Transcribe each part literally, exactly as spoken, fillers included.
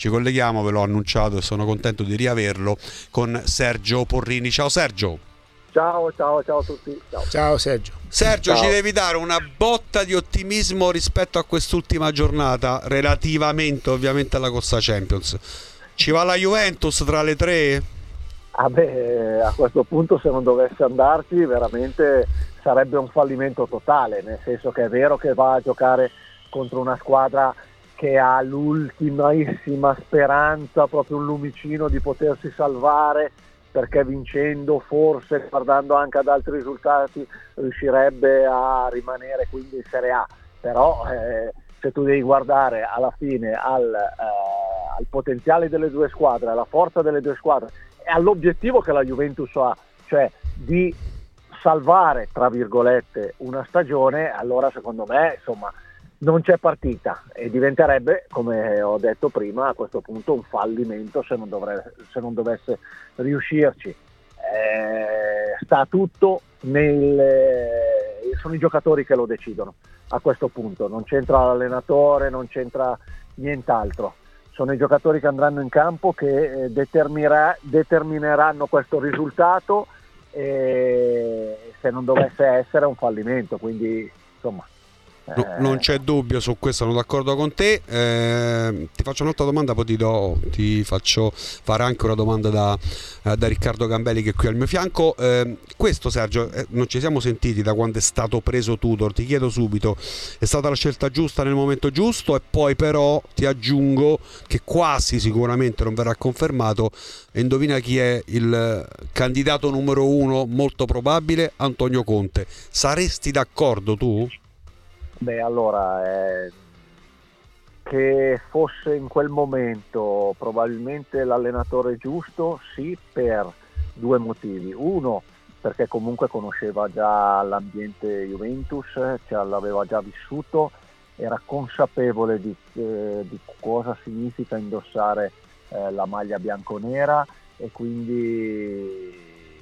ci colleghiamo, ve l'ho annunciato e sono contento di riaverlo, con Sergio Porrini. Ciao Sergio. Ciao, ciao, ciao a tutti. Ciao, ciao Sergio. Sergio, ciao. Ci devi dare una botta di ottimismo rispetto a quest'ultima giornata, relativamente ovviamente alla Corsa Champions. Ci va la Juventus tra le tre? Ah beh, a questo punto se non dovesse andarci veramente sarebbe un fallimento totale, nel senso che è vero che va a giocare contro una squadra che ha l'ultimissima speranza, proprio un lumicino di potersi salvare, perché vincendo, forse guardando anche ad altri risultati, riuscirebbe a rimanere quindi in Serie A. Però eh, se tu devi guardare alla fine al, eh, al potenziale delle due squadre, alla forza delle due squadre e all'obiettivo che la Juventus ha, cioè di salvare tra virgolette una stagione, allora secondo me insomma non c'è partita e diventerebbe, come ho detto prima, a questo punto un fallimento se non, dovrebbe, se non dovesse riuscirci. Eh, sta tutto nel, sono i giocatori che lo decidono a questo punto, non c'entra l'allenatore, non c'entra nient'altro, sono i giocatori che andranno in campo che determinerà, determineranno questo risultato, e se non dovesse essere un fallimento, quindi insomma No, non c'è dubbio su questo, sono d'accordo con te. Eh, ti faccio un'altra domanda, poi ti, do, ti faccio fare anche una domanda da, eh, da Riccardo Gambelli, che è qui al mio fianco. Eh, questo Sergio, eh, non ci siamo sentiti da quando è stato preso Tudor, ti chiedo subito, è stata la scelta giusta nel momento giusto? E poi però ti aggiungo che quasi sicuramente non verrà confermato, e indovina chi è il candidato numero uno molto probabile? Antonio Conte. Saresti d'accordo tu? Beh, allora, eh, che fosse in quel momento probabilmente l'allenatore giusto, sì, per due motivi. Uno, perché comunque conosceva già l'ambiente Juventus, cioè l'aveva già vissuto, era consapevole di, eh, di cosa significa indossare eh, la maglia bianconera, e quindi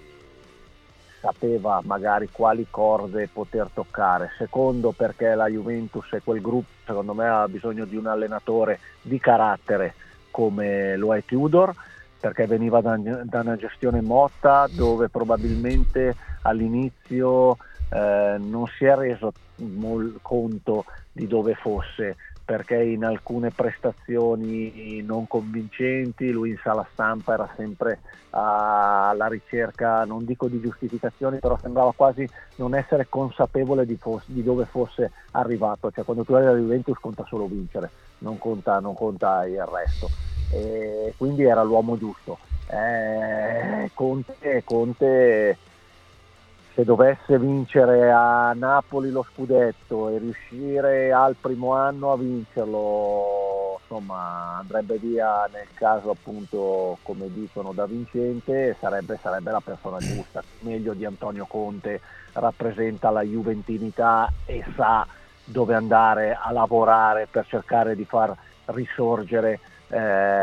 sapeva magari quali corde poter toccare. Secondo, perché la Juventus e quel gruppo secondo me ha bisogno di un allenatore di carattere come lo è Tudor, perché veniva da, da una gestione Motta dove probabilmente all'inizio eh, non si è reso mol- conto di dove fosse, perché in alcune prestazioni non convincenti lui in sala stampa era sempre alla ricerca, non dico di giustificazioni, però sembrava quasi non essere consapevole di, fos- di dove fosse arrivato. Cioè, quando tu hai la Juventus conta solo vincere, non conta, non conta il resto, e quindi era l'uomo giusto. eh, Conte, Conte se dovesse vincere a Napoli lo scudetto e riuscire al primo anno a vincerlo, insomma andrebbe via, nel caso appunto come dicono, da vincente, sarebbe, sarebbe la persona giusta. Meglio di Antonio Conte, rappresenta la juventinità e sa dove andare a lavorare per cercare di far risorgere eh,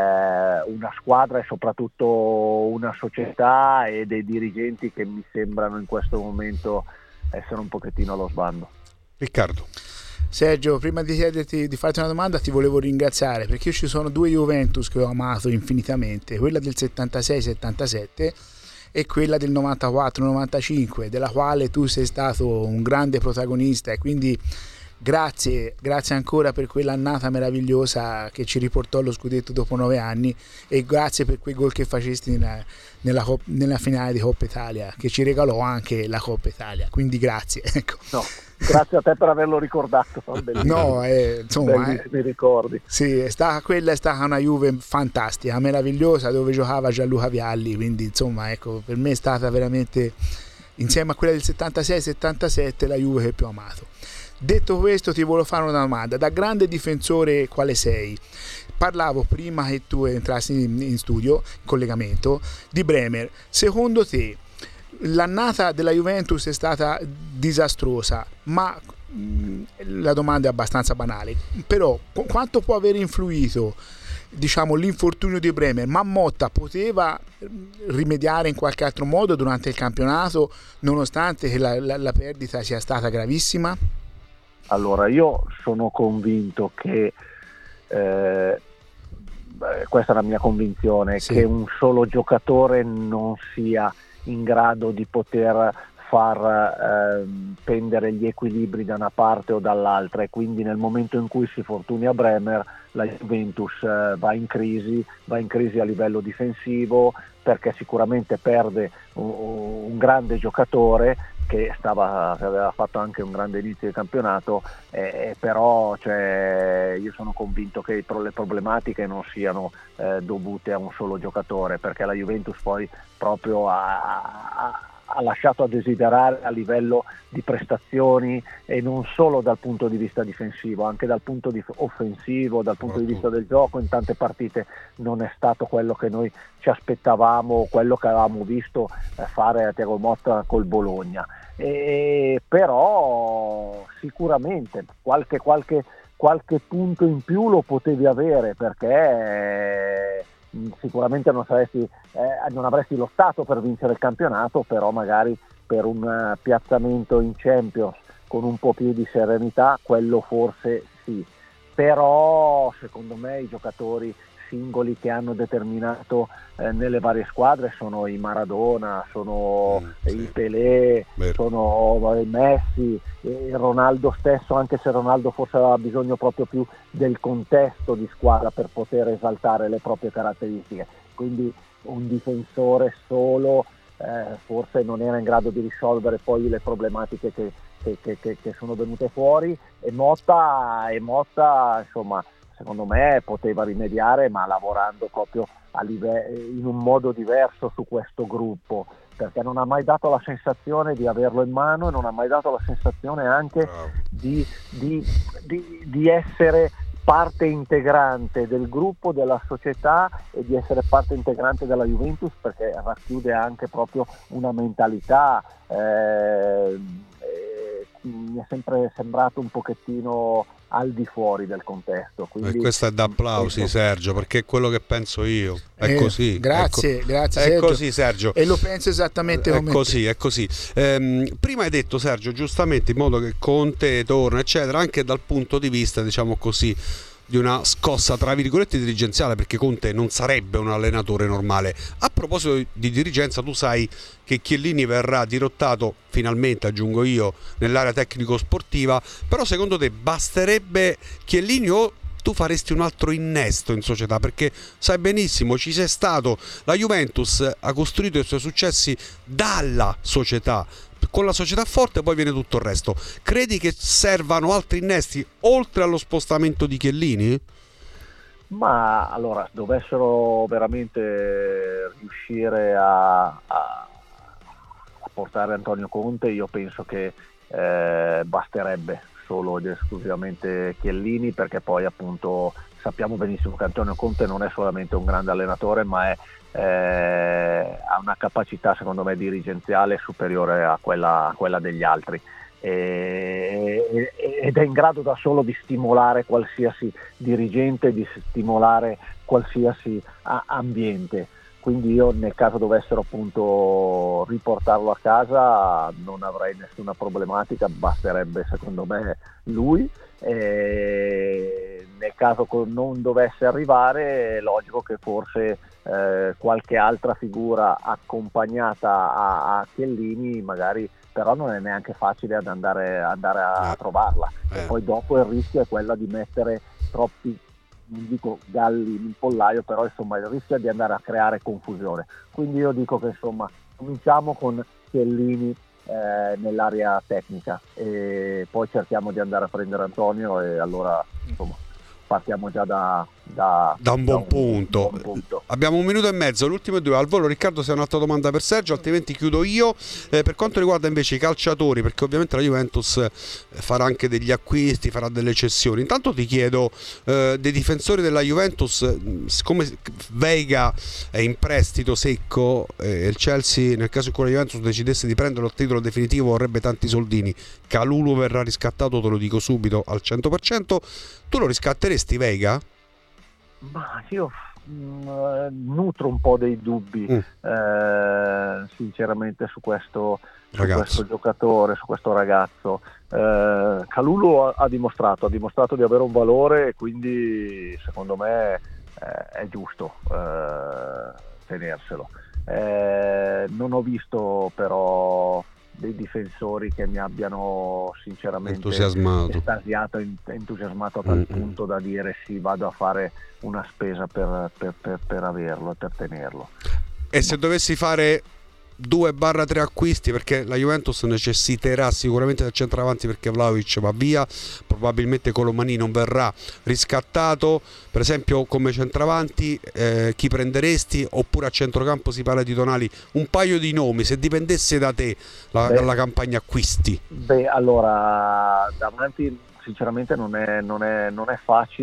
una squadra e soprattutto una società e dei dirigenti che mi sembrano in questo momento essere un pochettino allo sbando. Riccardo. Sergio, prima di chiederti di farti una domanda ti volevo ringraziare, perché io ci sono due Juventus che ho amato infinitamente, quella del settantasei settantasette e quella del novantaquattro novantacinque, della quale tu sei stato un grande protagonista, e quindi grazie, grazie ancora per quell'annata meravigliosa che ci riportò allo scudetto dopo nove anni, e grazie per quei gol che facesti nella, nella, nella finale di Coppa Italia, che ci regalò anche la Coppa Italia, quindi grazie. Ecco. No, grazie a te per averlo ricordato. No, eh, insomma, bellissimi eh, ricordi. Sì, è stata, quella è stata una Juve fantastica, meravigliosa, dove giocava Gianluca Vialli, quindi insomma ecco, per me è stata veramente, insieme a quella del settantasei settantasette, la Juve che più amato. Detto questo, ti volevo fare una domanda. Da grande difensore quale sei, parlavo prima che tu entrassi in, in studio, in collegamento, di Bremer. Secondo te l'annata della Juventus è stata disastrosa, ma mh, la domanda è abbastanza banale, però qu- quanto può aver influito, diciamo, l'infortunio di Bremer? Ma Motta poteva rimediare in qualche altro modo durante il campionato, nonostante che la, la, la perdita sia stata gravissima? Allora, io sono convinto che eh, beh, questa è la mia convinzione, sì. che un solo giocatore non sia in grado di poter far eh, pendere gli equilibri da una parte o dall'altra, e quindi nel momento in cui si fortuni a Bremer la Juventus eh, va in crisi, va in crisi a livello difensivo, perché sicuramente perde un, un grande giocatore che stava, che aveva fatto anche un grande inizio di campionato, eh, però cioè, io sono convinto che le problematiche non siano eh, dovute a un solo giocatore, perché la Juventus poi proprio ha, ha, ha lasciato a desiderare a livello di prestazioni, e non solo dal punto di vista difensivo, anche dal punto di offensivo, dal punto di vista del gioco. In tante partite non è stato quello che noi ci aspettavamo, quello che avevamo visto eh, fare a Thiago Motta col Bologna. E però sicuramente qualche, qualche, qualche punto in più lo potevi avere, perché eh, sicuramente non, saresti, eh, non avresti lottato per vincere il campionato, però magari per un uh, piazzamento in Champions con un po' più di serenità, quello forse sì. Però secondo me i giocatori singoli che hanno determinato eh, nelle varie squadre sono i Maradona, sono mm, sì. i Pelé, Vero. sono i Messi, e Ronaldo stesso, anche se Ronaldo forse aveva bisogno proprio più del contesto di squadra per poter esaltare le proprie caratteristiche, quindi un difensore solo eh, forse non era in grado di risolvere poi le problematiche che, che, che, che, che sono venute fuori, e Motta, e Motta insomma secondo me poteva rimediare, ma lavorando proprio a live- in un modo diverso su questo gruppo, perché non ha mai dato la sensazione di averlo in mano, e non ha mai dato la sensazione anche di, di, di, di essere parte integrante del gruppo, della società, e di essere parte integrante della Juventus, perché racchiude anche proprio una mentalità. Eh, eh, mi è sempre sembrato un pochettino al di fuori del contesto, quindi e questo è da applausi, Sergio, perché è quello che penso io, è eh, così, grazie, ecco, grazie è Sergio. così Sergio, e lo penso esattamente è come così, te. è così. Ehm, prima hai detto, Sergio, giustamente, in modo che Conte torna eccetera, anche dal punto di vista, diciamo così, di una scossa tra virgolette dirigenziale, perché Conte non sarebbe un allenatore normale. A proposito di dirigenza, tu sai che Chiellini verrà dirottato finalmente, aggiungo io, nell'area tecnico-sportiva, però secondo te basterebbe Chiellini o tu faresti un altro innesto in società? Perché sai benissimo, ci sei stato, la Juventus ha costruito i suoi successi dalla società, con la società forte poi viene tutto il resto. Credi che servano altri innesti oltre allo spostamento di Chiellini? Ma allora, dovessero veramente riuscire a, a, a portare Antonio Conte, io penso che eh, basterebbe solo ed esclusivamente Chiellini, perché poi appunto sappiamo benissimo che Antonio Conte non è solamente un grande allenatore, ma è Eh, ha una capacità secondo me dirigenziale superiore a quella, a quella degli altri, e, ed è in grado da solo di stimolare qualsiasi dirigente, di stimolare qualsiasi a, ambiente. Quindi io, nel caso dovessero appunto riportarlo a casa, non avrei nessuna problematica, basterebbe secondo me lui. E nel caso non dovesse arrivare, è logico che forse eh, qualche altra figura accompagnata a, a Chiellini magari, però non è neanche facile ad andare, andare a eh. trovarla, eh. e poi dopo il rischio è quello di mettere troppi, non dico galli in pollaio, però insomma il rischio è di andare a creare confusione. Quindi io dico che insomma cominciamo con Chiellini eh, nell'area tecnica, e poi cerchiamo di andare a prendere Antonio, e allora insomma partiamo già da, da, da un buon da un, punto. Un buon punto. Abbiamo un minuto e mezzo, le ultime due al volo. Riccardo, se hai un'altra domanda per Sergio, altrimenti chiudo io. Eh, per quanto riguarda invece i calciatori, perché ovviamente la Juventus farà anche degli acquisti, farà delle cessioni, intanto ti chiedo eh, dei difensori della Juventus, siccome Veiga è in prestito secco e eh, il Chelsea, nel caso in cui la Juventus decidesse di prendere il titolo definitivo, vorrebbe tanti soldini. Kalulu verrà riscattato, te lo dico subito, al cento per cento. Tu lo riscatteresti Veiga? Ma io mh, nutro un po' dei dubbi mm. eh, sinceramente su questo, su questo giocatore, su questo ragazzo. eh, Kalulu ha, ha dimostrato ha dimostrato di avere un valore, e quindi secondo me eh, è giusto eh, tenerselo. Eh, non ho visto però dei difensori che mi abbiano sinceramente entusiasmato, estasiato, entusiasmato a tal mm-hmm. punto da dire sì, vado a fare una spesa per, per, per, per averlo e per tenerlo. E se dovessi fare due barra tre acquisti, perché la Juventus necessiterà sicuramente del centravanti perché Vlahovic va via, probabilmente Colomani non verrà riscattato, per esempio come centravanti eh, chi prenderesti? Oppure a centrocampo si parla di Tonali, un paio di nomi, se dipendesse da te la, beh, la campagna acquisti. Beh, allora davanti sinceramente non è, non è, non è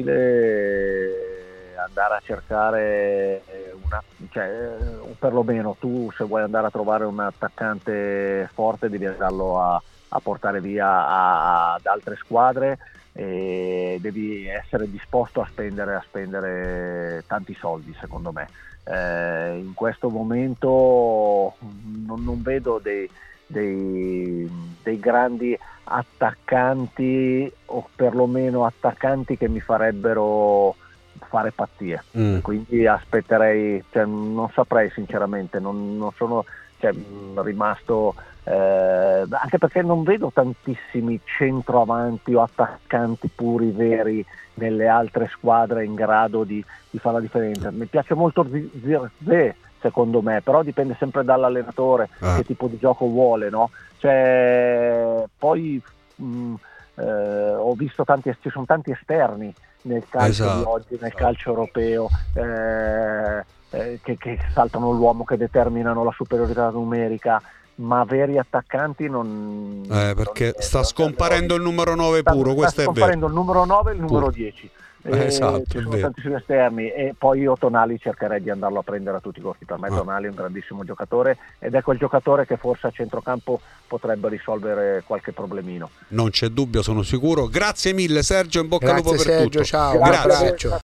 facile andare a cercare una, cioè, perlomeno tu se vuoi andare a trovare un attaccante forte devi andarlo a, a portare via a, ad altre squadre e devi essere disposto a spendere, a spendere tanti soldi secondo me. Eh, in questo momento non, non vedo dei, dei, dei grandi attaccanti o perlomeno attaccanti che mi farebbero fare pazzie, mm. quindi aspetterei, cioè, non saprei sinceramente, non, non sono cioè, rimasto eh, anche perché non vedo tantissimi centroavanti o attaccanti puri veri nelle altre squadre in grado di, di fare la differenza. Mi piace molto Zirkzee secondo me, però dipende sempre dall'allenatore ah. che tipo di gioco vuole, no? Cioè, poi mh, eh, ho visto tanti, ci sono tanti esterni nel calcio esatto. di oggi, nel calcio europeo eh, eh, che, che saltano l'uomo, che determinano la superiorità numerica, ma veri attaccanti non eh, perché non sta scomparendo il numero nove sta, puro, sta questo è vero. Sta scomparendo il numero nove e il numero dieci. Eh, esatto, ci sono tantissimi esterni e poi io Tonali cercherei di andarlo a prendere a tutti i costi. Per me ah. Tonali è un grandissimo giocatore ed è quel giocatore che forse a centrocampo potrebbe risolvere qualche problemino. Non c'è dubbio, sono sicuro. Grazie mille Sergio, in bocca Grazie, al lupo per Sergio, tutto. ciao. Grazie.